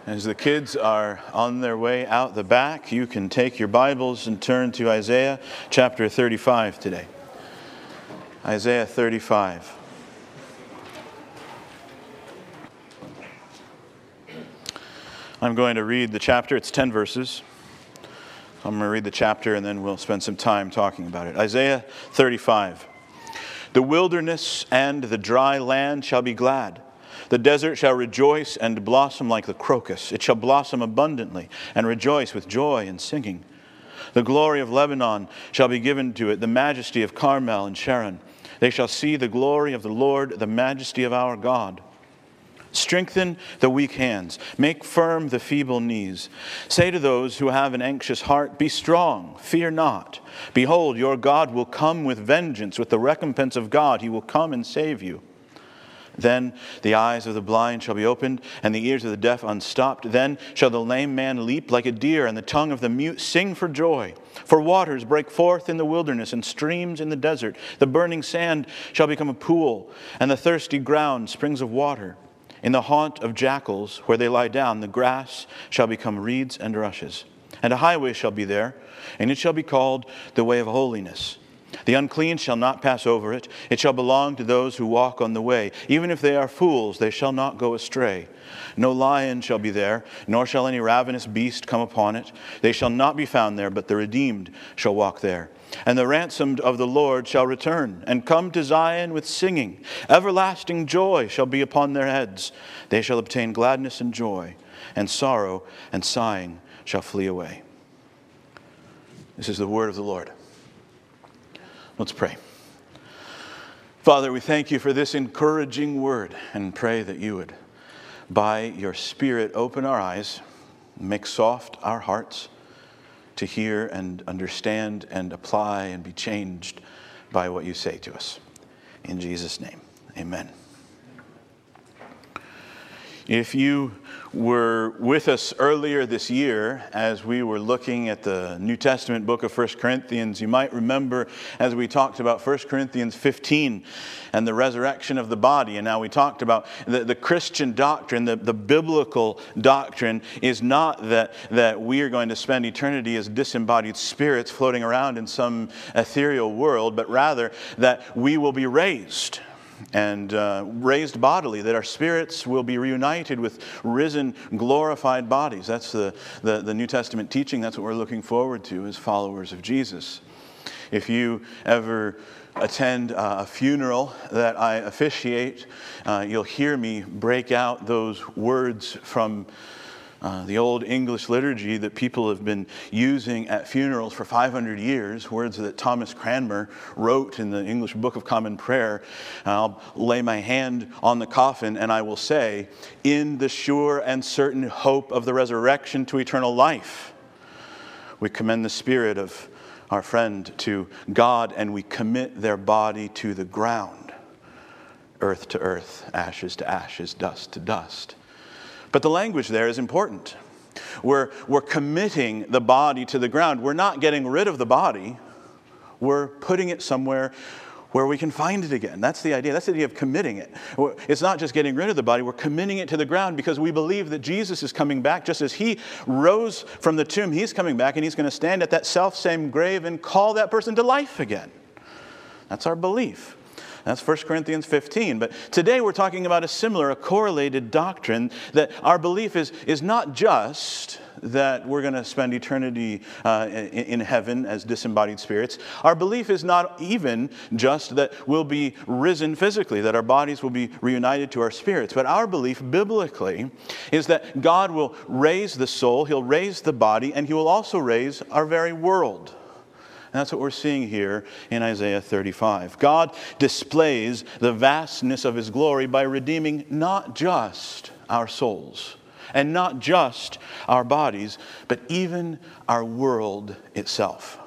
As the kids are on their way out the back, you can take your Bibles and turn to Isaiah chapter 35 today. Isaiah 35. I'm going to read the chapter. It's 10 verses. I'm going to read the chapter and then we'll spend some time talking about it. Isaiah 35. The wilderness and the dry land shall be glad. The desert shall rejoice and blossom like the crocus. It shall blossom abundantly and rejoice with joy and singing. The glory of Lebanon shall be given to it, the majesty of Carmel and Sharon. They shall see the glory of the Lord, the majesty of our God. Strengthen the weak hands. Make firm the feeble knees. Say to those who have an anxious heart, be strong, fear not. Behold, your God will come with vengeance, with the recompense of God. He will come and save you. Then the eyes of the blind shall be opened, and the ears of the deaf unstopped. Then shall the lame man leap like a deer, and the tongue of the mute sing for joy. For waters break forth in the wilderness, and streams in the desert. The burning sand shall become a pool, and the thirsty ground springs of water. In the haunt of jackals, where they lie down, the grass shall become reeds and rushes. And a highway shall be there, and it shall be called the way of holiness. The unclean shall not pass over it. It shall belong to those who walk on the way. Even if they are fools, they shall not go astray. No lion shall be there, nor shall any ravenous beast come upon it. They shall not be found there, but the redeemed shall walk there. And the ransomed of the Lord shall return, and come to Zion with singing. Everlasting joy shall be upon their heads. They shall obtain gladness and joy, and sorrow and sighing shall flee away. This is the word of the Lord. Let's pray. Father, we thank you for this encouraging word and pray that you would, by your Spirit, open our eyes, make soft our hearts to hear and understand and apply and be changed by what you say to us. In Jesus' name, amen. If you were with us earlier this year as we were looking at the New Testament book of 1 Corinthians, you might remember as we talked about 1 Corinthians 15 and the resurrection of the body. And now we talked about the Christian doctrine, the biblical doctrine is not that we are going to spend eternity as disembodied spirits floating around in some ethereal world, but rather that we will be raised. And raised bodily, that our spirits will be reunited with risen, glorified bodies. That's the New Testament teaching. That's what we're looking forward to as followers of Jesus. If you ever attend a funeral that I officiate, you'll hear me break out those words from the old English liturgy that people have been using at funerals for 500 years, words that Thomas Cranmer wrote in the English Book of Common Prayer. I'll lay my hand on the coffin and I will say, in the sure and certain hope of the resurrection to eternal life, we commend the spirit of our friend to God and we commit their body to the ground, earth to earth, ashes to ashes, dust to dust. But the language there is important. We're committing the body to the ground. We're not getting rid of the body. We're putting it somewhere where we can find it again. That's the idea. That's the idea of committing it. It's not just getting rid of the body. We're committing it to the ground because we believe that Jesus is coming back. Just as he rose from the tomb, he's coming back and he's going to stand at that self-same grave and call that person to life again. That's our belief. That's 1 Corinthians 15. But today we're talking about a correlated doctrine that our belief is not just that we're going to spend eternity in heaven as disembodied spirits. Our belief is not even just that we'll be risen physically, that our bodies will be reunited to our spirits. But our belief biblically is that God will raise the soul, he'll raise the body, and he will also raise our very world. And that's what we're seeing here in Isaiah 35. God displays the vastness of his glory by redeeming not just our souls and not just our bodies, but even our world itself.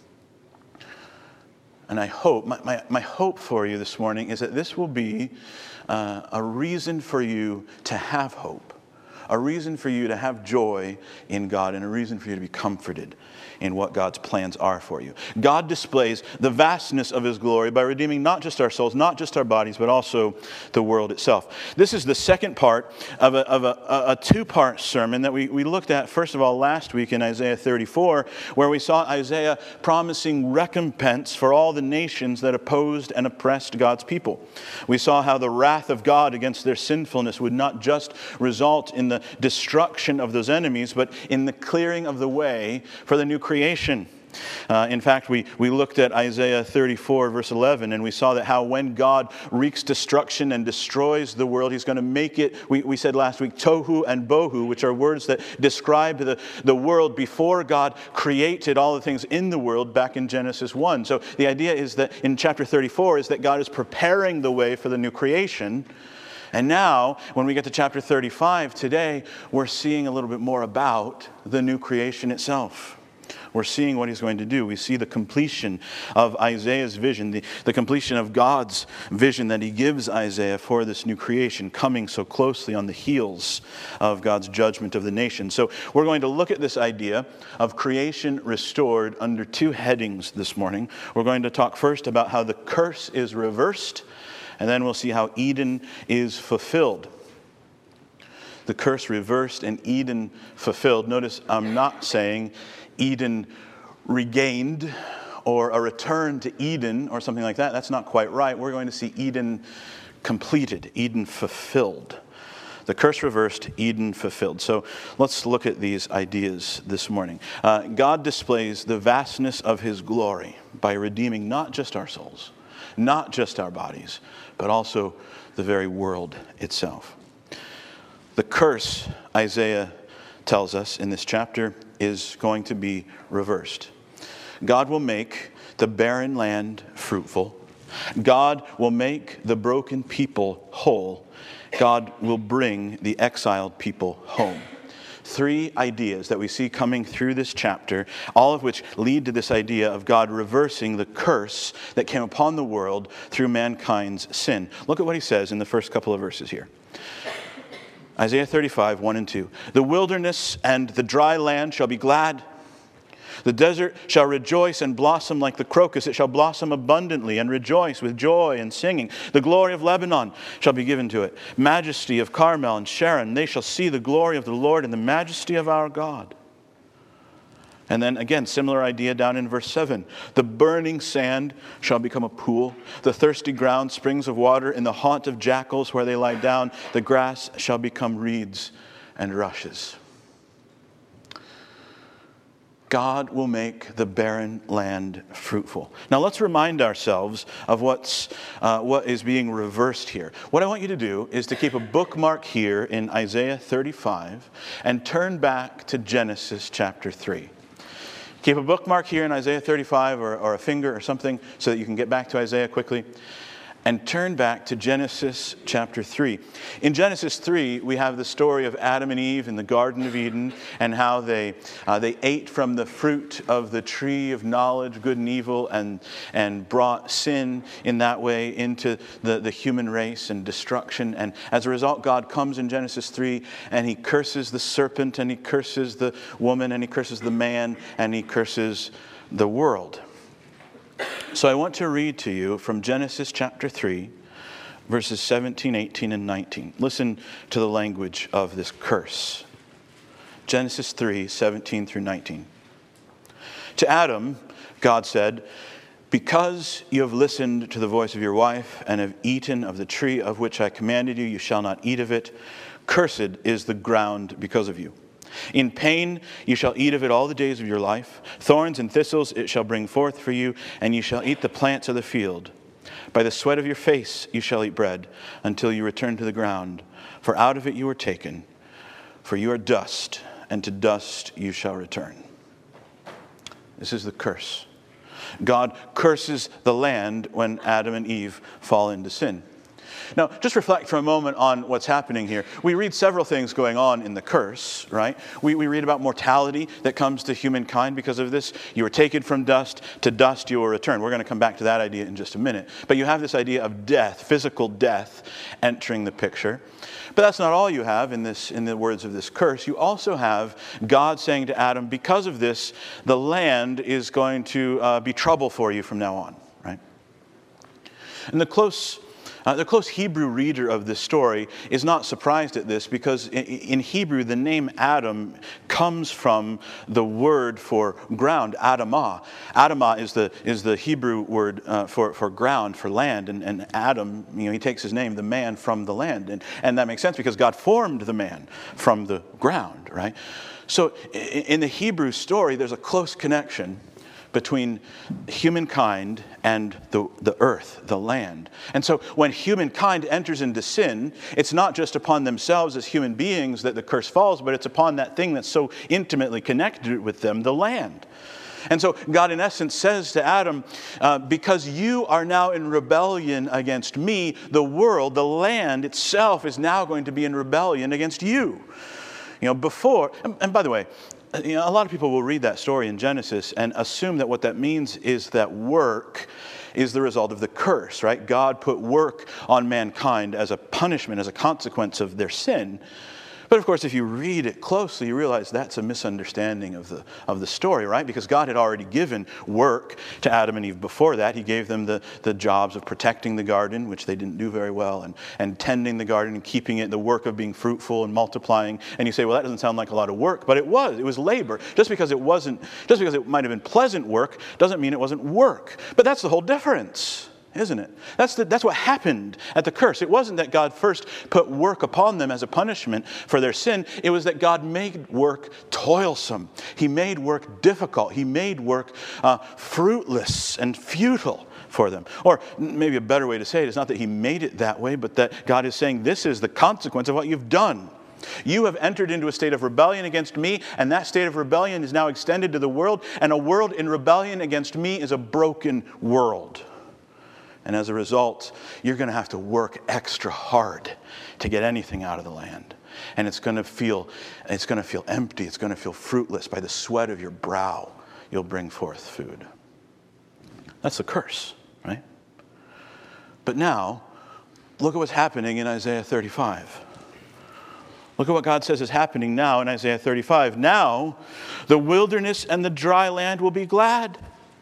And I hope, my hope for you this morning is that this will be a reason for you to have hope. a reason for you to have joy in God and a reason for you to be comforted in what God's plans are for you. God displays the vastness of his glory by redeeming not just our souls, not just our bodies, but also the world itself. This is the second part of a two-part sermon that we looked at, first of all, last week in Isaiah 34, where we saw Isaiah promising recompense for all the nations that opposed and oppressed God's people. We saw how the wrath of God against their sinfulness would not just result in the destruction of those enemies, but in the clearing of the way for the new creation. In fact, we looked at Isaiah 34, verse 11, and we saw that how when God wreaks destruction and destroys the world, he's going to make it, we said last week, tohu and bohu, which are words that describe the world before God created all the things in the world back in Genesis 1. So the idea is that in chapter 34 is that God is preparing the way for the new creation. And now, when we get to chapter 35 today, we're seeing a little bit more about the new creation itself. We're seeing what he's going to do. We see the completion of Isaiah's vision, the completion of God's vision that he gives Isaiah for this new creation, coming so closely on the heels of God's judgment of the nation. So we're going to look at this idea of creation restored under two headings this morning. We're going to talk first about how the curse is reversed, and then we'll see how Eden is fulfilled. The curse reversed and Eden fulfilled. Notice I'm not saying Eden regained or a return to Eden or something like that. That's not quite right. We're going to see Eden completed, Eden fulfilled. The curse reversed, Eden fulfilled. So let's look at these ideas this morning. God displays the vastness of his glory by redeeming not just our souls, not just our bodies, but also the very world itself. The curse, Isaiah tells us in this chapter, is going to be reversed. God will make the barren land fruitful. God will make the broken people whole. God will bring the exiled people home. Three ideas that we see coming through this chapter, all of which lead to this idea of God reversing the curse that came upon the world through mankind's sin. Look at what he says in the first couple of verses here. Isaiah 35, 1 and 2. The wilderness and the dry land shall be glad. The desert shall rejoice and blossom like the crocus. It shall blossom abundantly and rejoice with joy and singing. The glory of Lebanon shall be given to it. Majesty of Carmel and Sharon. They shall see the glory of the Lord and the majesty of our God. And then again, similar idea down in verse 7. The burning sand shall become a pool. The thirsty ground, springs of water. In the haunt of jackals where they lie down, the grass shall become reeds and rushes. God will make the barren land fruitful. Now let's remind ourselves of what is being reversed here. What I want you to do is to keep a bookmark here in Isaiah 35 and turn back to Genesis chapter 3. Keep a bookmark here in Isaiah 35 or a finger or something so that you can get back to Isaiah quickly. And turn back to Genesis chapter 3. In Genesis 3, we have the story of Adam and Eve in the Garden of Eden and how they ate from the fruit of the tree of knowledge, good and evil, and brought sin in that way into the human race and destruction. And as a result, God comes in Genesis 3 and he curses the serpent and he curses the woman and he curses the man and he curses the world. So I want to read to you from Genesis chapter 3, verses 17, 18, and 19. Listen to the language of this curse. Genesis 3, 17 through 19. To Adam, God said, because you have listened to the voice of your wife and have eaten of the tree of which I commanded you, you shall not eat of it. Cursed is the ground because of you. In pain you shall eat of it all the days of your life. Thorns and thistles it shall bring forth for you, and you shall eat the plants of the field. By the sweat of your face you shall eat bread, until you return to the ground. For out of it you were taken. For you are dust, and to dust you shall return. This is the curse. God curses the land when Adam and Eve fall into sin. Now, just reflect for a moment on what's happening here. We read several things going on in the curse, right? We read about mortality that comes to humankind because of this. You were taken from dust, to dust you will return. We're going to come back to that idea in just a minute. But you have this idea of death, physical death, entering the picture. But that's not all you have in the words of this curse. You also have God saying to Adam, because of this, the land is going to be trouble for you from now on, right? And the close Hebrew reader of this story is not surprised at this, because in Hebrew the name Adam comes from the word for ground, Adamah. Adamah is the Hebrew word for ground, for land, and Adam, he takes his name, the man from the land, and that makes sense because God formed the man from the ground, right? So in the Hebrew story, there's a close connection between humankind and the earth, the land. And so when humankind enters into sin, it's not just upon themselves as human beings that the curse falls, but it's upon that thing that's so intimately connected with them, the land. And so God in essence says to Adam, because you are now in rebellion against me, the world, the land itself is now going to be in rebellion against you. Before, and by the way, a lot of people will read that story in Genesis and assume that what that means is that work is the result of the curse, right? God put work on mankind as a punishment, as a consequence of their sin. But of course, if you read it closely, you realize that's a misunderstanding of the story, right? Because God had already given work to Adam and Eve before that. He gave them the jobs of protecting the garden, which they didn't do very well, and tending the garden and keeping it, the work of being fruitful and multiplying. And you say, well, that doesn't sound like a lot of work, but it was labor. Just because it might have been pleasant work doesn't mean it wasn't work. But that's the whole difference, isn't it? That's what happened at the curse. It wasn't that God first put work upon them as a punishment for their sin. It was that God made work toilsome. He made work difficult. He made work fruitless and futile for them. Or maybe a better way to say it is not that He made it that way, but that God is saying this is the consequence of what you've done. You have entered into a state of rebellion against me, and that state of rebellion is now extended to the world, and a world in rebellion against me is a broken world. And as a result, you're going to have to work extra hard to get anything out of the land. And it's going to feel empty. It's going to feel fruitless. By the sweat of your brow, you'll bring forth food. That's the curse, right? But now, look at what's happening in Isaiah 35. Look at what God says is happening now in Isaiah 35. Now, the wilderness and the dry land will be glad.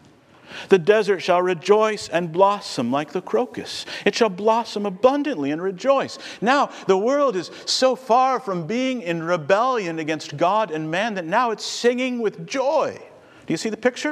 The desert shall rejoice and blossom like the crocus. It shall blossom abundantly and rejoice. Now, the world is so far from being in rebellion against God and man that now it's singing with joy. Do you see the picture?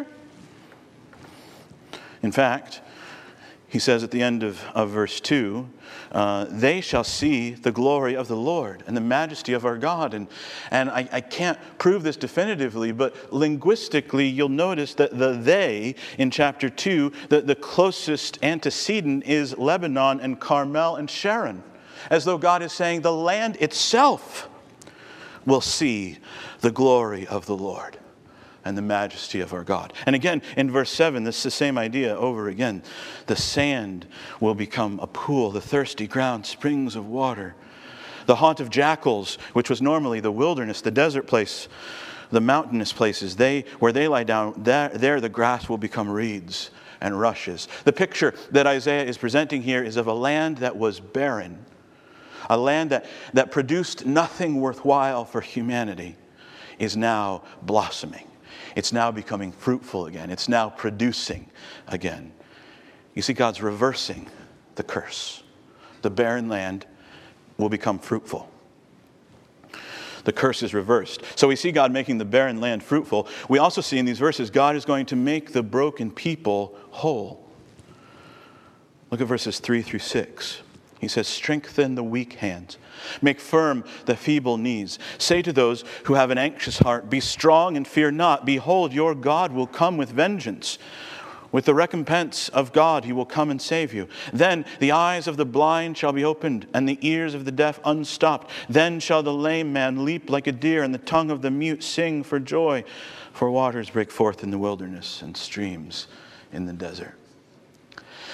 In fact, he says at the end of verse 2, they shall see the glory of the Lord and the majesty of our God. And I can't prove this definitively, but linguistically you'll notice that the they in chapter 2, the closest antecedent is Lebanon and Carmel and Sharon. As though God is saying the land itself will see the glory of the Lord and the majesty of our God. And again, in verse 7, this is the same idea over again. The sand will become a pool, the thirsty ground, springs of water. The haunt of jackals, which was normally the wilderness, the desert place, the mountainous places, where they lie down, there the grass will become reeds and rushes. The picture that Isaiah is presenting here is of a land that was barren, a land that produced nothing worthwhile for humanity, is now blossoming. It's now becoming fruitful again. It's now producing again. You see, God's reversing the curse. The barren land will become fruitful. The curse is reversed. So we see God making the barren land fruitful. We also see in these verses, God is going to make the broken people whole. Look at verses 3 through 6. He says, strengthen the weak hands. Make firm the feeble knees. Say to those who have an anxious heart, be strong and fear not. Behold, your God will come with vengeance. With the recompense of God, He will come and save you. Then the eyes of the blind shall be opened, and the ears of the deaf unstopped. Then shall the lame man leap like a deer, and the tongue of the mute sing for joy. For waters break forth in the wilderness, and streams in the desert.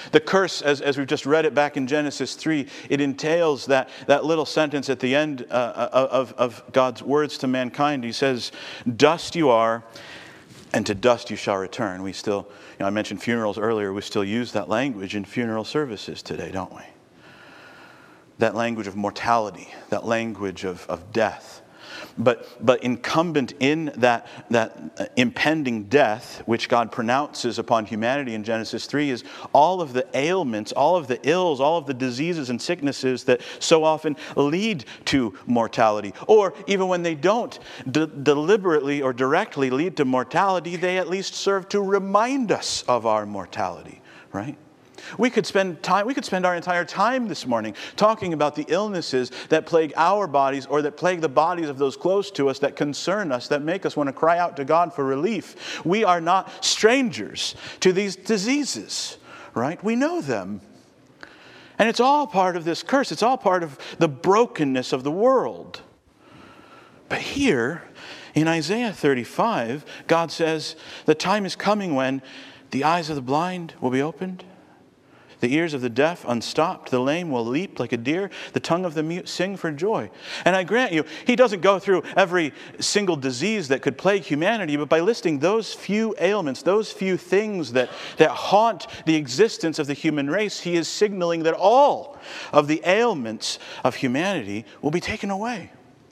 The curse, as we've just read it back in Genesis 3, it entails that little sentence at the end of God's words to mankind. He says, "Dust you are, and to dust you shall return." We still, I mentioned funerals earlier, we still use that language in funeral services today, don't we? That language of mortality, that language of death. But incumbent in that impending death, which God pronounces upon humanity in Genesis 3, is all of the ailments, all of the ills, all of the diseases and sicknesses that so often lead to mortality. Or even when they don't deliberately or directly lead to mortality, they at least serve to remind us of our mortality, right? We could spend our entire time this morning talking about the illnesses that plague our bodies or that plague the bodies of those close to us, that concern us, that make us want to cry out to God for relief. We are not strangers to these diseases, right? We know them. And it's all part of this curse. It's all part of the brokenness of the world. But here, in Isaiah 35, God says, the time is coming when the eyes of the blind will be opened, the ears of the deaf unstopped, the lame will leap like a deer, the tongue of the mute sing for joy. And I grant you, he doesn't go through every single disease that could plague humanity, but by listing those few ailments, those few things that haunt the existence of the human race, he is signaling that all of the ailments of humanity will be taken away.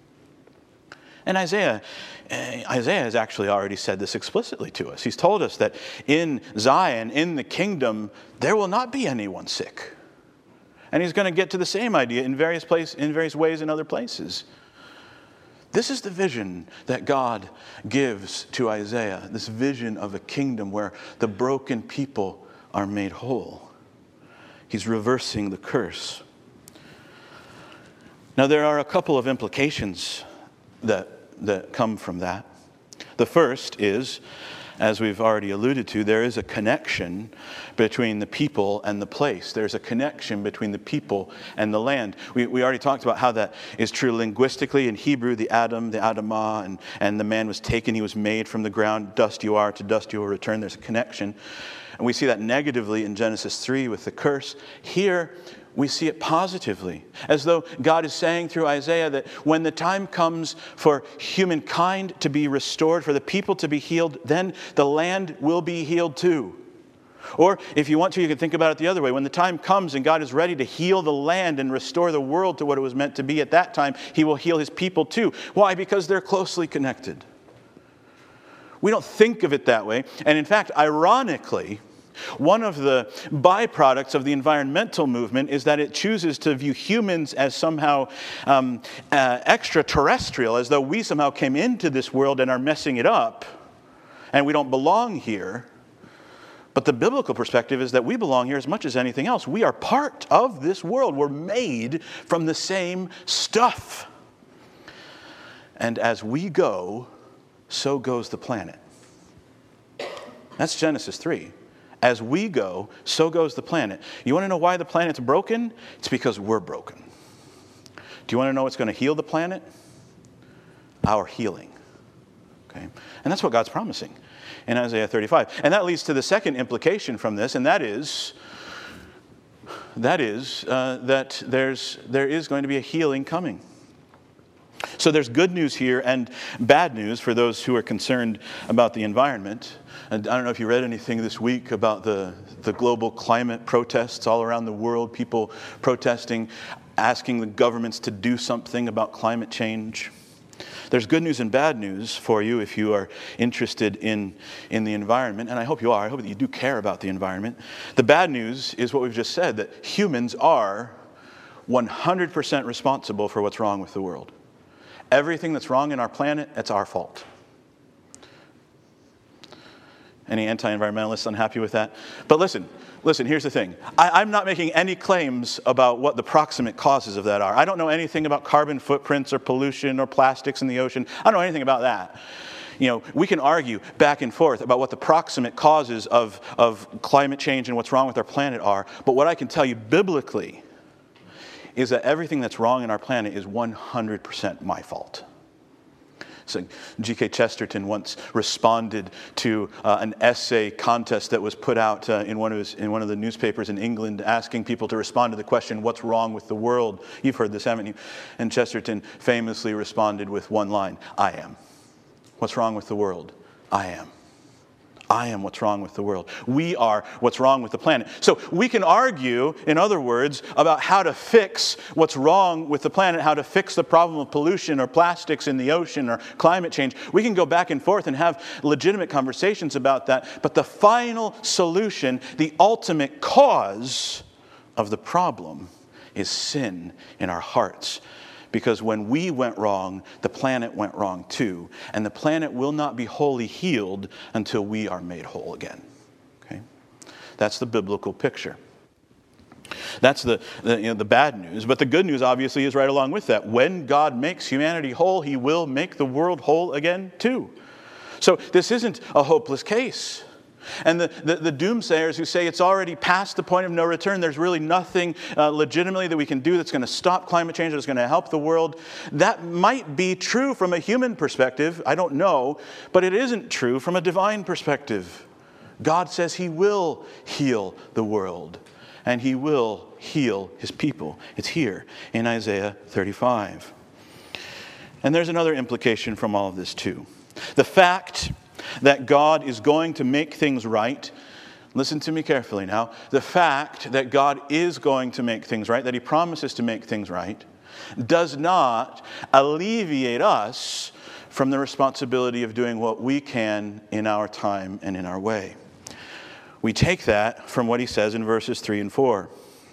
And Isaiah has actually already said this explicitly to us. He's told us that in Zion, in the kingdom, there will not be anyone sick. And he's going to get to the same idea in various ways in other places. This is the vision that God gives to Isaiah, this vision of a kingdom where the broken people are made whole. He's reversing the curse. Now, there are a couple of implications that come from that. The first is, as we've already alluded to, there is a connection between the people and the place. There's a connection between the people and the land. We already talked about how that is true linguistically. In Hebrew, the Adam, the Adamah, and the man was taken, he was made from the ground. Dust you are, to dust you will return. There's a connection. And we see that negatively in Genesis 3 with the curse. Here, we see it positively, as though God is saying through Isaiah that when the time comes for humankind to be restored, for the people to be healed, then the land will be healed too. Or if you want to, you can think about it the other way. When the time comes and God is ready to heal the land and restore the world to what it was meant to be at that time, he will heal his people too. Why? Because they're closely connected. We don't think of it that way. And in fact, ironically, one of the byproducts of the environmental movement is that it chooses to view humans as somehow extraterrestrial, as though we somehow came into this world and are messing it up, and we don't belong here. But the biblical perspective is that we belong here as much as anything else. We are part of this world. We're made from the same stuff. And as we go, so goes the planet. That's Genesis 3. As we go, so goes the planet. You want to know why the planet's broken? It's because we're broken. Do you want to know what's going to heal the planet? Our healing. Okay? And that's what God's promising in Isaiah 35. And that leads to the second implication from this, and that is that there is going to be a healing coming. So there's good news here and bad news for those who are concerned about the environment. And I don't know if you read anything this week about the global climate protests all around the world, people protesting, asking the governments to do something about climate change. There's good news and bad news for you if you are interested in the environment, and I hope you are. I hope that you do care about the environment. The bad news is what we've just said, that humans are 100% responsible for what's wrong with the world. Everything that's wrong in our planet, it's our fault. Any anti-environmentalists unhappy with that? But listen, here's the thing. I'm not making any claims about what the proximate causes of that are. I don't know anything about carbon footprints or pollution or plastics in the ocean. I don't know anything about that. You know, we can argue back and forth about what the proximate causes of climate change and what's wrong with our planet are. But what I can tell you biblically is that everything that's wrong in our planet is 100% my fault. So G.K. Chesterton once responded to an essay contest that was put out in one of the newspapers in England, asking people to respond to the question, "What's wrong with the world?" You've heard this, haven't you? And Chesterton famously responded with one line, "I am." What's wrong with the world? I am. I am what's wrong with the world. We are what's wrong with the planet. So we can argue, in other words, about how to fix what's wrong with the planet, how to fix the problem of pollution or plastics in the ocean or climate change. We can go back and forth and have legitimate conversations about that. But the final solution, the ultimate cause of the problem, is sin in our hearts. Because when we went wrong, the planet went wrong too. And the planet will not be wholly healed until we are made whole again. Okay? That's the biblical picture. That's the bad news. But the good news, obviously, is right along with that. When God makes humanity whole, He will make the world whole again too. So this isn't a hopeless case. And the doomsayers who say it's already past the point of no return, there's really nothing legitimately that we can do that's going to stop climate change, that's going to help the world. That might be true from a human perspective, I don't know, but it isn't true from a divine perspective. God says He will heal the world, and He will heal His people. It's here in Isaiah 35. And there's another implication from all of this too. The fact that God is going to make things right. Listen to me carefully now. The fact that God is going to make things right, that He promises to make things right, does not alleviate us from the responsibility of doing what we can in our time and in our way. We take that from what He says in verses 3 and 4.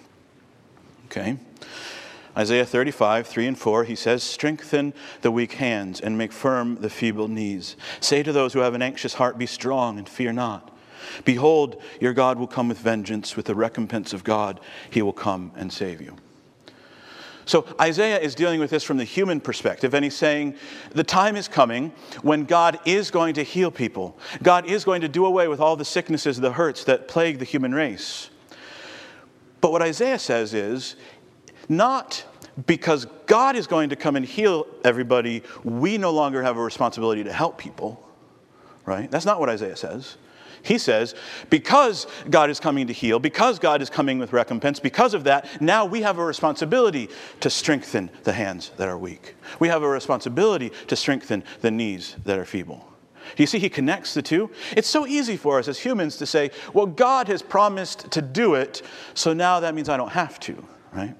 Okay? Isaiah 35, 3 and 4, He says, "Strengthen the weak hands and make firm the feeble knees. Say to those who have an anxious heart, be strong and fear not. Behold, your God will come with vengeance, with the recompense of God. He will come and save you." So Isaiah is dealing with this from the human perspective, and he's saying the time is coming when God is going to heal people. God is going to do away with all the sicknesses, the hurts that plague the human race. But what Isaiah says is, not because God is going to come and heal everybody, we no longer have a responsibility to help people, right? That's not what Isaiah says. He says, because God is coming to heal, because God is coming with recompense, because of that, now we have a responsibility to strengthen the hands that are weak. We have a responsibility to strengthen the knees that are feeble. Do you see He connects the two? It's so easy for us as humans to say, well, God has promised to do it, so now that means I don't have to, right?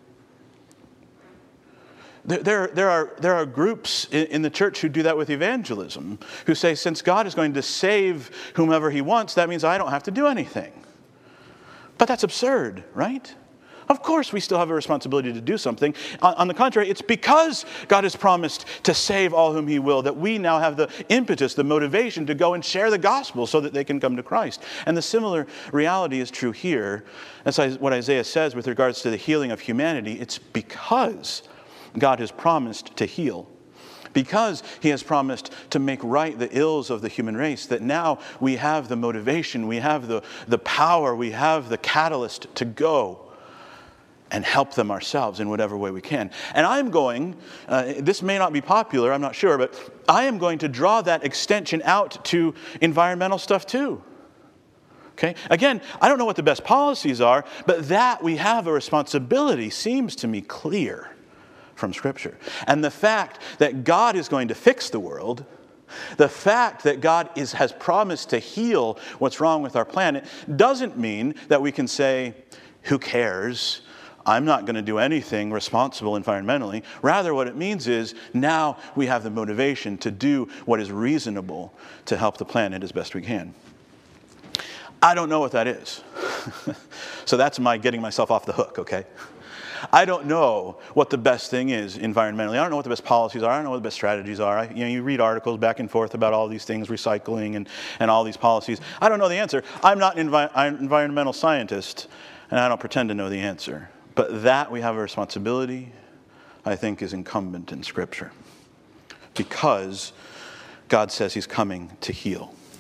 There are groups in the church who do that with evangelism, who say, since God is going to save whomever He wants, that means I don't have to do anything. But that's absurd, right? Of course we still have a responsibility to do something. On the contrary, it's because God has promised to save all whom He will that we now have the impetus, the motivation to go and share the gospel so that they can come to Christ. And the similar reality is true here. That's what Isaiah says with regards to the healing of humanity. It's because God has promised to heal, because He has promised to make right the ills of the human race, that now we have the motivation, we have the power, we have the catalyst to go and help them ourselves in whatever way we can. And I'm going, this may not be popular, I'm not sure, but I am going to draw that extension out to environmental stuff too. Okay? Again, I don't know what the best policies are, but that we have a responsibility seems to me clear from Scripture. And the fact that God is going to fix the world, the fact that God has promised to heal what's wrong with our planet, doesn't mean that we can say, who cares? I'm not going to do anything responsible environmentally. Rather, what it means is now we have the motivation to do what is reasonable to help the planet as best we can. I don't know what that is. So that's my getting myself off the hook, okay? I don't know what the best thing is environmentally. I don't know what the best policies are. I don't know what the best strategies are. You read articles back and forth about all these things, recycling and all these policies. I don't know the answer. I'm not an environmental scientist, and I don't pretend to know the answer. But that we have a responsibility, I think, is incumbent in Scripture. Because God says He's coming to heal.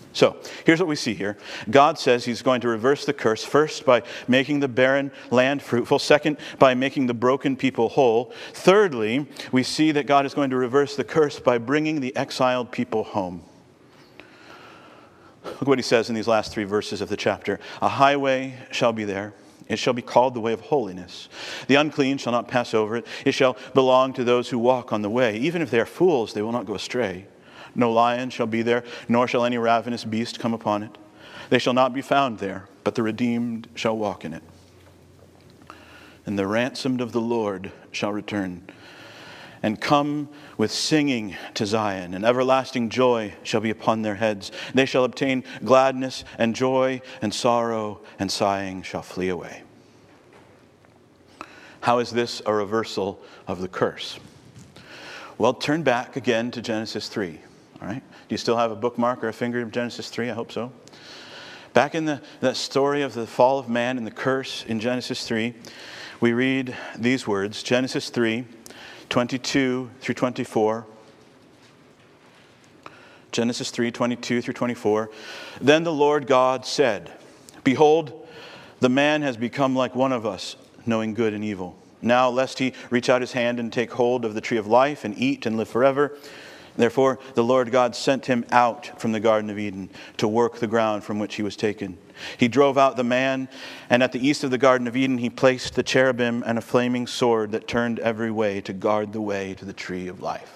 So, here's what we see here. God says he's going to reverse the curse, first by making the barren land fruitful, second by making the broken people whole. Thirdly, we see that God is going to reverse the curse by bringing the exiled people home. Look what he says in these last 3 verses of the chapter. A highway shall be there. It shall be called the way of holiness. The unclean shall not pass over it. It shall belong to those who walk on the way. Even if they are fools, they will not go astray. No lion shall be there, nor shall any ravenous beast come upon it. They shall not be found there, but the redeemed shall walk in it. And the ransomed of the Lord shall return, and come with singing to Zion, and everlasting joy shall be upon their heads. They shall obtain gladness and joy, and sorrow and sighing shall flee away. How is this a reversal of the curse? Well, turn back again to Genesis 3. All right? Do you still have a bookmark or a finger of Genesis 3? I hope so. Back in the story of the fall of man and the curse in Genesis 3, we read these words, Genesis 3, 22 through 24. Genesis 3, 22 through 24. Then the Lord God said, Behold, the man has become like one of us, knowing good and evil. Now, lest he reach out his hand and take hold of the tree of life and eat and live forever. Therefore, the Lord God sent him out from the Garden of Eden to work the ground from which he was taken. He drove out the man, and at the east of the Garden of Eden, he placed the cherubim and a flaming sword that turned every way to guard the way to the tree of life.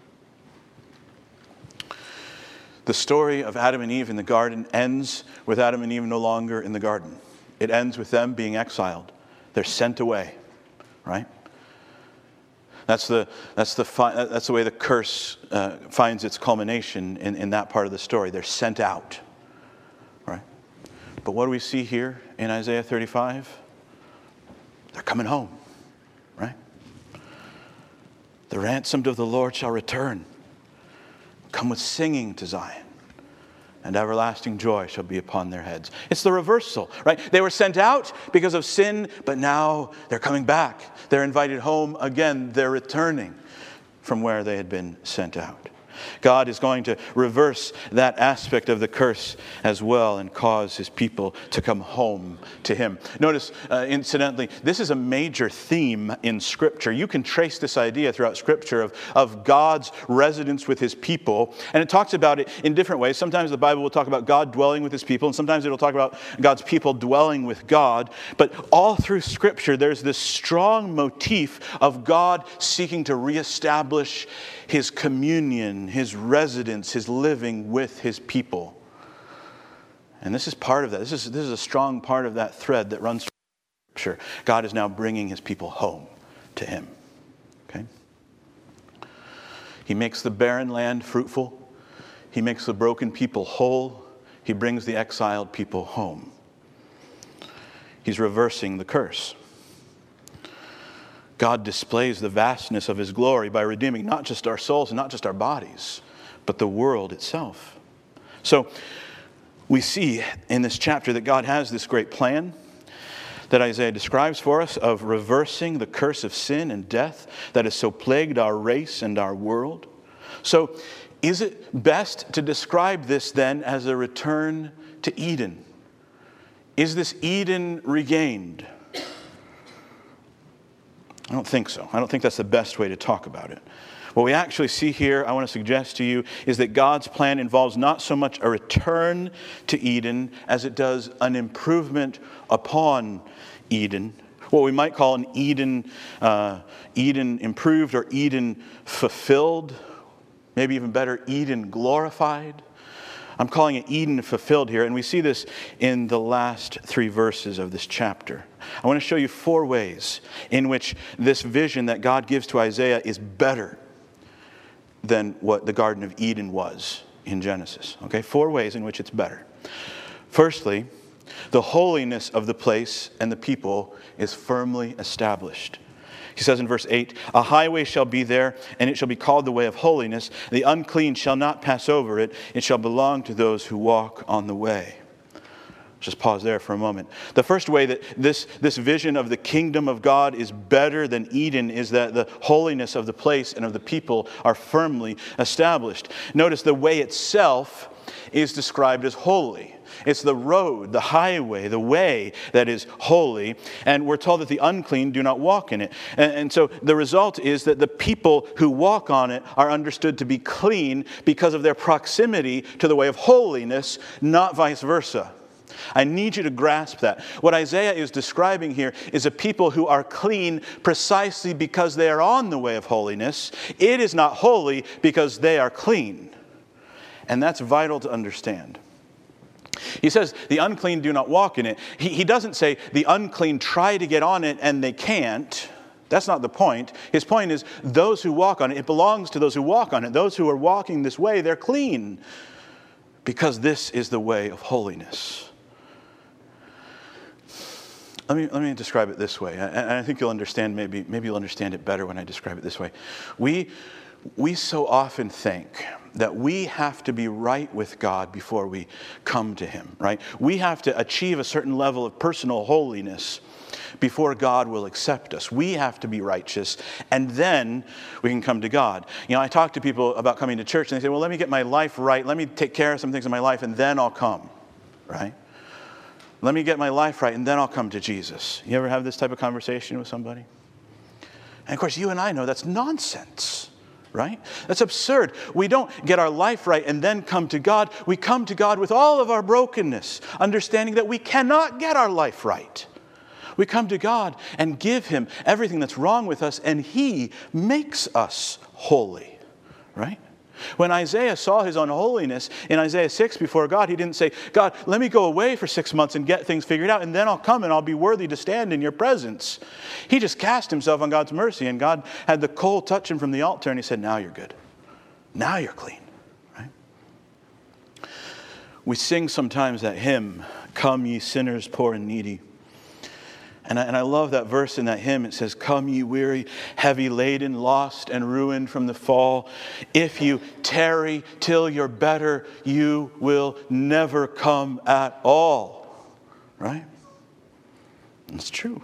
The story of Adam and Eve in the garden ends with Adam and Eve no longer in the garden. It ends with them being exiled. They're sent away, right? That's the way the curse finds its culmination in that part of the story. They're sent out, right? But what do we see here in Isaiah 35? They're coming home, right? The ransomed of the Lord shall return. Come with singing to Zion, and everlasting joy shall be upon their heads. It's the reversal, right? They were sent out because of sin, but now they're coming back. They're invited home again. They're returning from where they had been sent out. God is going to reverse that aspect of the curse as well and cause his people to come home to him. Notice, incidentally, this is a major theme in Scripture. You can trace this idea throughout Scripture of God's residence with his people. And it talks about it in different ways. Sometimes the Bible will talk about God dwelling with his people, and sometimes it will talk about God's people dwelling with God. But all through Scripture, there's this strong motif of God seeking to reestablish his communion, his residence, his living with his people. And this is part of that. This is a strong part of that thread that runs through Scripture. God is now bringing his people home to him. Okay? He makes the barren land fruitful. He makes the broken people whole. He brings the exiled people home. He's reversing the curse. God displays the vastness of his glory by redeeming not just our souls and not just our bodies, but the world itself. So we see in this chapter that God has this great plan that Isaiah describes for us of reversing the curse of sin and death that has so plagued our race and our world. So is it best to describe this then as a return to Eden? Is this Eden regained? I don't think so. I don't think that's the best way to talk about it. What we actually see here, I want to suggest to you, is that God's plan involves not so much a return to Eden as it does an improvement upon Eden. What we might call an Eden improved or Eden fulfilled. Maybe even better, Eden glorified. I'm calling it Eden fulfilled here, and we see this in the last 3 verses of this chapter. I want to show you 4 ways in which this vision that God gives to Isaiah is better than what the Garden of Eden was in Genesis. Okay, 4 ways in which it's better. Firstly, the holiness of the place and the people is firmly established. He says in verse 8, a highway shall be there, and it shall be called the way of holiness. The unclean shall not pass over it. It shall belong to those who walk on the way. Just pause there for a moment. The first way that this vision of the kingdom of God is better than Eden is that the holiness of the place and of the people are firmly established. Notice the way itself is described as holy. It's the road, the highway, the way that is holy. And we're told that the unclean do not walk in it. And so the result is that the people who walk on it are understood to be clean because of their proximity to the way of holiness, not vice versa. I need you to grasp that. What Isaiah is describing here is a people who are clean precisely because they are on the way of holiness. It is not holy because they are clean. And that's vital to understand. He says, the unclean do not walk in it. He doesn't say the unclean try to get on it and they can't. That's not the point. His point is those who walk on it, it belongs to those who walk on it. Those who are walking this way, they're clean because this is the way of holiness. Let me describe it this way. And I think you'll understand, maybe you'll understand it better when I describe it this way. We so often think that we have to be right with God before we come to Him, right? We have to achieve a certain level of personal holiness before God will accept us. We have to be righteous, and then we can come to God. You know, I talk to people about coming to church, and they say, well, let me get my life right. Let me take care of some things in my life, and then I'll come, right? Let me get my life right, and then I'll come to Jesus. You ever have this type of conversation with somebody? And of course, you and I know that's nonsense. Right? That's absurd. We don't get our life right and then come to God. We come to God with all of our brokenness, understanding that we cannot get our life right. We come to God and give Him everything that's wrong with us, and He makes us holy. Right? When Isaiah saw his unholiness in Isaiah 6 before God, he didn't say, God, let me go away for 6 months and get things figured out, and then I'll come and I'll be worthy to stand in your presence. He just cast himself on God's mercy, and God had the coal touch him from the altar, and He said, now you're good. Now you're clean. Right? We sing sometimes that hymn, Come ye sinners poor and needy. And I love that verse in that hymn. It says, come ye weary, heavy laden, lost and ruined from the fall. If you tarry till you're better, you will never come at all. Right? It's true.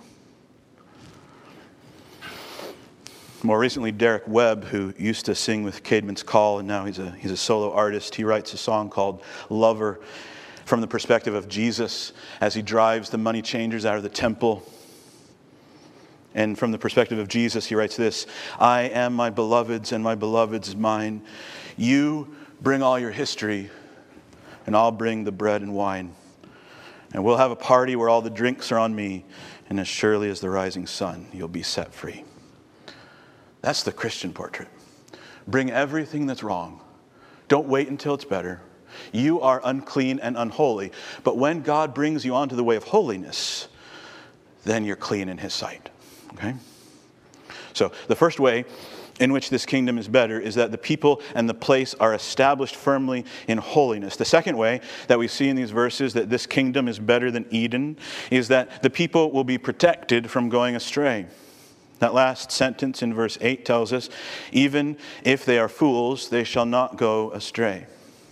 More recently, Derek Webb, who used to sing with Caedmon's Call, and now he's a solo artist, he writes a song called Lover from the perspective of Jesus as He drives the money changers out of the temple. And from the perspective of Jesus, he writes this, I am my beloved's and my beloved's mine. You bring all your history and I'll bring the bread and wine. And we'll have a party where all the drinks are on me. And as surely as the rising sun, you'll be set free. That's the Christian portrait. Bring everything that's wrong. Don't wait until it's better. You are unclean and unholy. But when God brings you onto the way of holiness, then you're clean in His sight. Okay? So the first way in which this kingdom is better is that the people and the place are established firmly in holiness. The second way that we see in these verses that this kingdom is better than Eden is that the people will be protected from going astray. That last sentence in verse 8 tells us, even if they are fools, they shall not go astray.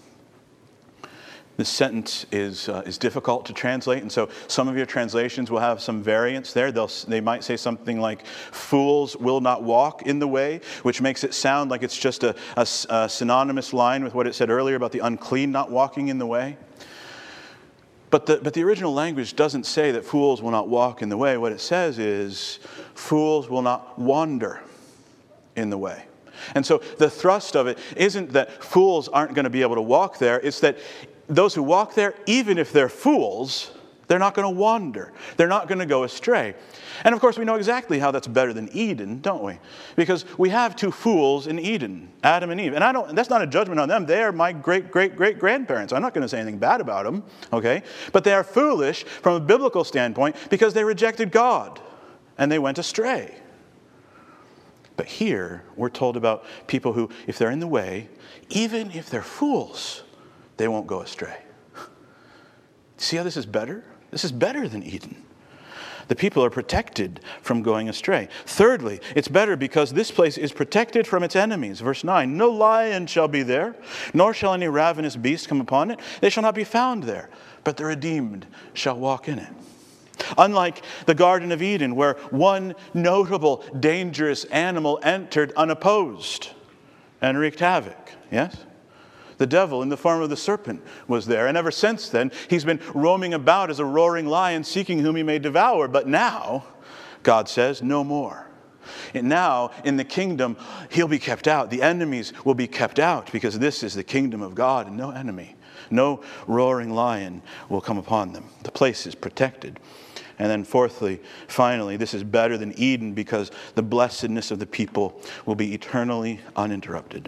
This sentence is difficult to translate, and so some of your translations will have some variance there. They might say something like, fools will not walk in the way, which makes it sound like it's just a synonymous line with what it said earlier about the unclean not walking in the way. But the original language doesn't say that fools will not walk in the way. What it says is, fools will not wander in the way. And so the thrust of it isn't that fools aren't going to be able to walk there, it's that those who walk there, even if they're fools, they're not going to wander. They're not going to go astray. And of course, we know exactly how that's better than Eden, don't we? Because we have two fools in Eden, Adam and Eve. And that's not a judgment on them. They are my great-great-great-grandparents. I'm not going to say anything bad about them, okay? But they are foolish from a biblical standpoint because they rejected God and they went astray. But here, we're told about people who, if they're in the way, even if they're fools, they won't go astray. See how this is better? This is better than Eden. The people are protected from going astray. Thirdly, it's better because this place is protected from its enemies. Verse 9, no lion shall be there, nor shall any ravenous beast come upon it. They shall not be found there, but the redeemed shall walk in it. Unlike the Garden of Eden, where one notable dangerous animal entered unopposed and wreaked havoc. Yes? The devil in the form of the serpent was there. And ever since then, he's been roaming about as a roaring lion, seeking whom he may devour. But now, God says, no more. And now, in the kingdom, he'll be kept out. The enemies will be kept out, because this is the kingdom of God, and no enemy, no roaring lion will come upon them. The place is protected. And then fourthly, finally, this is better than Eden, because the blessedness of the people will be eternally uninterrupted.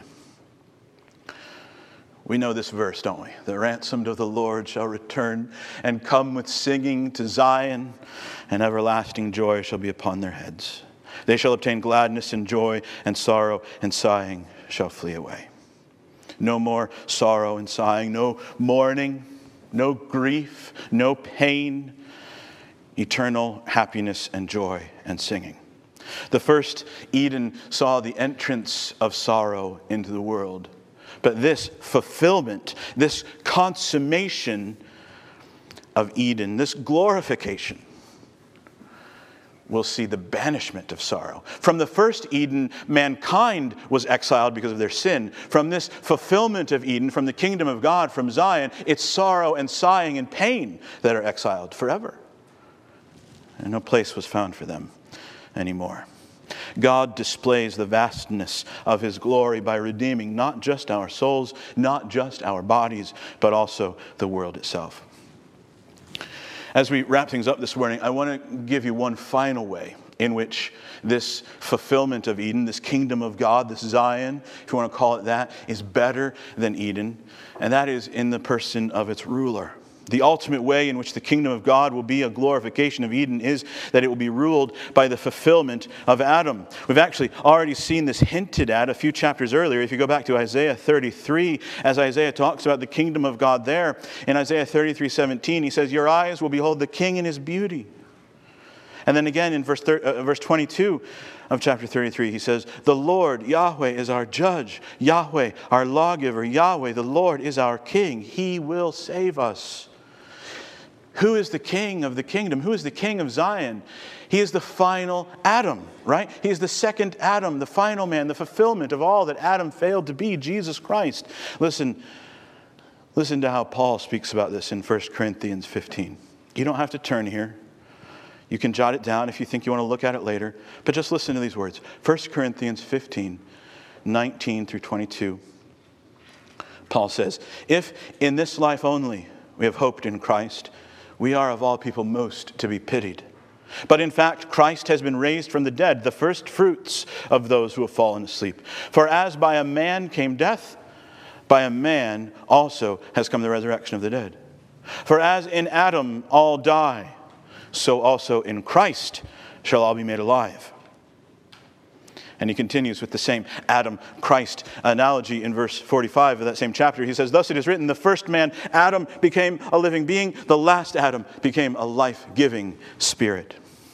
We know this verse, don't we? The ransomed of the Lord shall return and come with singing to Zion, and everlasting joy shall be upon their heads. They shall obtain gladness and joy, and sorrow and sighing shall flee away. No more sorrow and sighing, no mourning, no grief, no pain, eternal happiness and joy and singing. The first Eden saw the entrance of sorrow into the world. But this fulfillment, this consummation of Eden, this glorification, will see the banishment of sorrow. From the first Eden, mankind was exiled because of their sin. From this fulfillment of Eden, from the kingdom of God, from Zion, it's sorrow and sighing and pain that are exiled forever. And no place was found for them anymore. God displays the vastness of his glory by redeeming not just our souls, not just our bodies, but also the world itself. As we wrap things up this morning, I want to give you one final way in which this fulfillment of Eden, this kingdom of God, this Zion, if you want to call it that, is better than Eden. And that is in the person of its ruler. The ultimate way in which the kingdom of God will be a glorification of Eden is that it will be ruled by the fulfillment of Adam. We've actually already seen this hinted at a few chapters earlier. If you go back to Isaiah 33, as Isaiah talks about the kingdom of God there, in Isaiah 33:17, he says, "Your eyes will behold the king in his beauty." And then again in verse 22 of chapter 33, he says, "The Lord, Yahweh, is our judge. Yahweh, our lawgiver. Yahweh, the Lord, is our king. He will save us." Who is the king of the kingdom? Who is the king of Zion? He is the final Adam, right? He is the second Adam, the final man, the fulfillment of all that Adam failed to be, Jesus Christ. Listen to how Paul speaks about this in 1 Corinthians 15. You don't have to turn here. You can jot it down if you think you want to look at it later. But just listen to these words. 1 Corinthians 15, 19 through 22. Paul says, "If in this life only we have hoped in Christ, we are of all people most to be pitied. But in fact, Christ has been raised from the dead, the first fruits of those who have fallen asleep. For as by a man came death, by a man also has come the resurrection of the dead. For as in Adam all die, so also in Christ shall all be made alive." And he continues with the same Adam-Christ analogy in verse 45 of that same chapter. He says, "Thus it is written, the first man, Adam, became a living being. The last Adam became a life-giving spirit."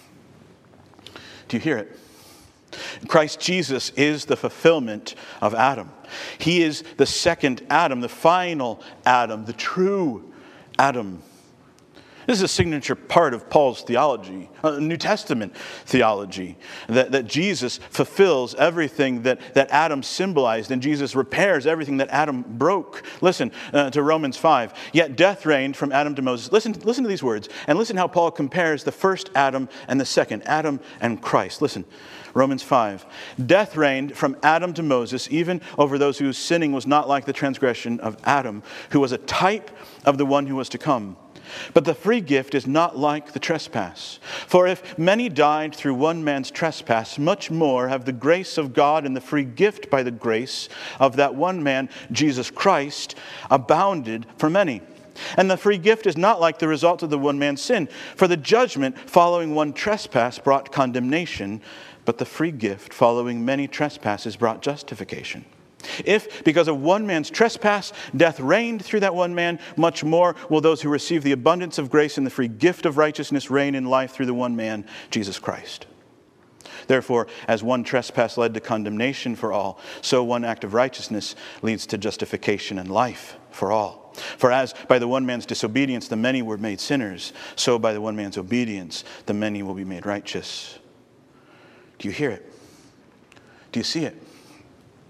Do you hear it? Christ Jesus is the fulfillment of Adam. He is the second Adam, the final Adam, the true Adam. This is a signature part of Paul's theology, New Testament theology, that Jesus fulfills everything that Adam symbolized, and Jesus repairs everything that Adam broke. Listen to Romans 5. "Yet death reigned from Adam to Moses." Listen to these words, and listen how Paul compares the first Adam and the second, Adam and Christ. Listen, Romans 5. "Death reigned from Adam to Moses, even over those whose sinning was not like the transgression of Adam, who was a type of the one who was to come. But the free gift is not like the trespass. For if many died through one man's trespass, much more have the grace of God and the free gift by the grace of that one man, Jesus Christ, abounded for many. And the free gift is not like the result of the one man's sin. For the judgment following one trespass brought condemnation, but the free gift following many trespasses brought justification. If, because of one man's trespass, death reigned through that one man, much more will those who receive the abundance of grace and the free gift of righteousness reign in life through the one man, Jesus Christ. Therefore, as one trespass led to condemnation for all, so one act of righteousness leads to justification and life for all. For as by the one man's disobedience the many were made sinners, so by the one man's obedience the many will be made righteous." Do you hear it? Do you see it?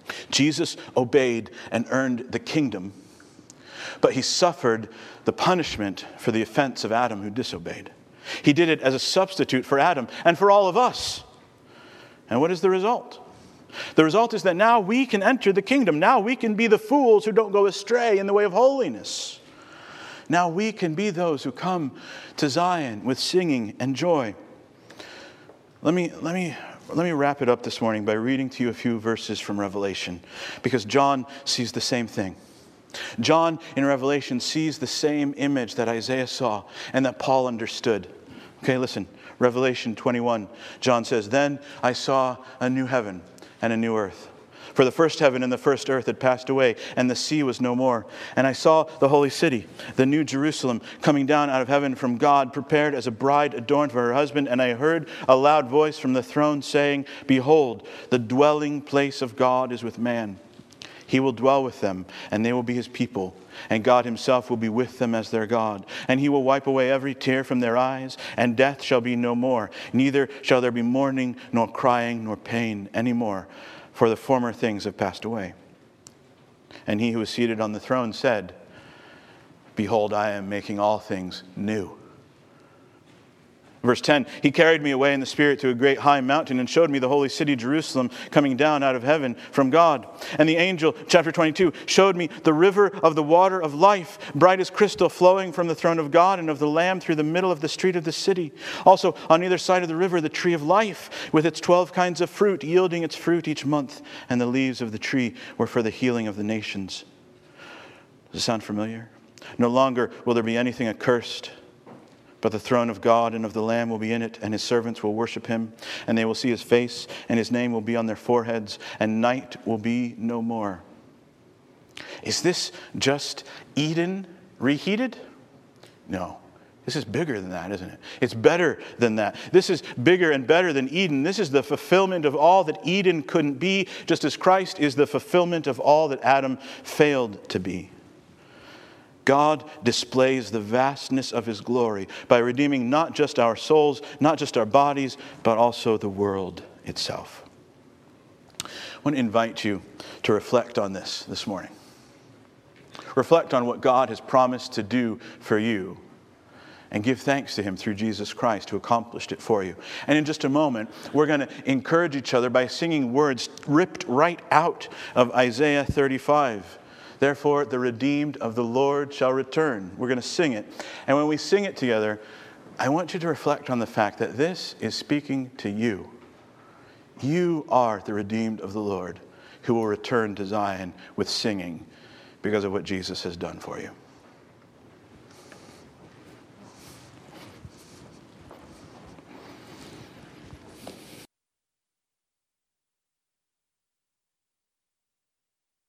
Jesus obeyed and earned the kingdom, but he suffered the punishment for the offense of Adam who disobeyed. He did it as a substitute for Adam and for all of us. And what is the result? The result is that now we can enter the kingdom. Now we can be the fools who don't go astray in the way of holiness. Now we can be those who come to Zion with singing and joy. Let me wrap it up this morning by reading to you a few verses from Revelation, because John sees the same thing. John in Revelation sees the same image that Isaiah saw and that Paul understood. Okay, listen. Revelation 21, John says, "Then I saw a new heaven and a new earth. For the first heaven and the first earth had passed away, and the sea was no more. And I saw the holy city, the new Jerusalem, coming down out of heaven from God, prepared as a bride adorned for her husband. And I heard a loud voice from the throne saying, 'Behold, the dwelling place of God is with man. He will dwell with them, and they will be his people. And God himself will be with them as their God. And he will wipe away every tear from their eyes, and death shall be no more. Neither shall there be mourning, nor crying, nor pain any more, for the former things have passed away.' And he who was seated on the throne said, 'Behold, I am making all things new.'" Verse 10, "He carried me away in the Spirit to a great high mountain and showed me the holy city Jerusalem coming down out of heaven from God. And the angel," chapter 22, "showed me the river of the water of life, bright as crystal, flowing from the throne of God and of the Lamb through the middle of the street of the city. Also on either side of the river, the tree of life, with its 12 kinds of fruit, yielding its fruit each month. And the leaves of the tree were for the healing of the nations." Does it sound familiar? "No longer will there be anything accursed, but the throne of God and of the Lamb will be in it, and his servants will worship him, and they will see his face, and his name will be on their foreheads, and night will be no more." Is this just Eden reheated? No. This is bigger than that, isn't it? It's better than that. This is bigger and better than Eden. This is the fulfillment of all that Eden couldn't be, just as Christ is the fulfillment of all that Adam failed to be. God displays the vastness of his glory by redeeming not just our souls, not just our bodies, but also the world itself. I want to invite you to reflect on this morning. Reflect on what God has promised to do for you, and give thanks to him through Jesus Christ who accomplished it for you. And in just a moment, we're going to encourage each other by singing words ripped right out of Isaiah 35. "Therefore, the redeemed of the Lord shall return." We're going to sing it. And when we sing it together, I want you to reflect on the fact that this is speaking to you. You are the redeemed of the Lord who will return to Zion with singing because of what Jesus has done for you.